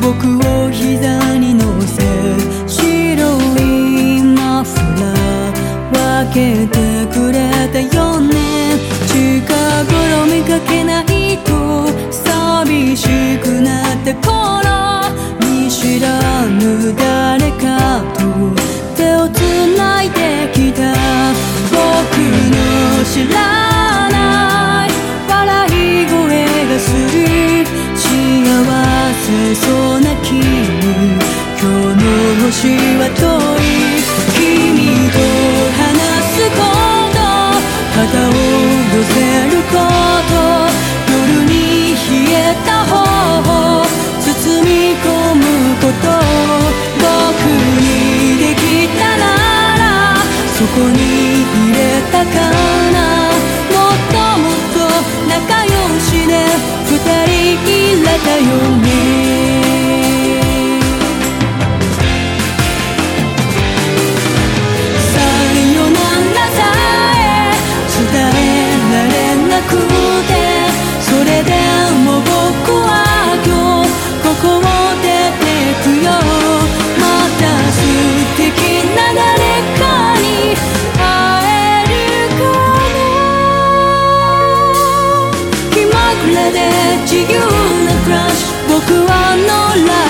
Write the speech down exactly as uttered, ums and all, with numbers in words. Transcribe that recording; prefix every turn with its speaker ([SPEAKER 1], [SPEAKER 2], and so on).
[SPEAKER 1] 僕を膝に乗せ白いマフラー分けてくれたよね。近頃見かけないと寂しくなった頃、見知らぬ誰かと手をつないできた。僕の知らない笑い声がする。幸せそうな君、今日の星は遠い。君と話すこと、肩を寄せること、夜に冷えた頬を包み込むこと、僕にできたならそこに入れたかな。もっともっと仲良しで二人いれたよね。さよならさえ伝えられなくて、それでも僕は今日ここを出てくよ。また素敵な誰かに会えるかな。気まぐれで自由な暮らし、僕は乗ら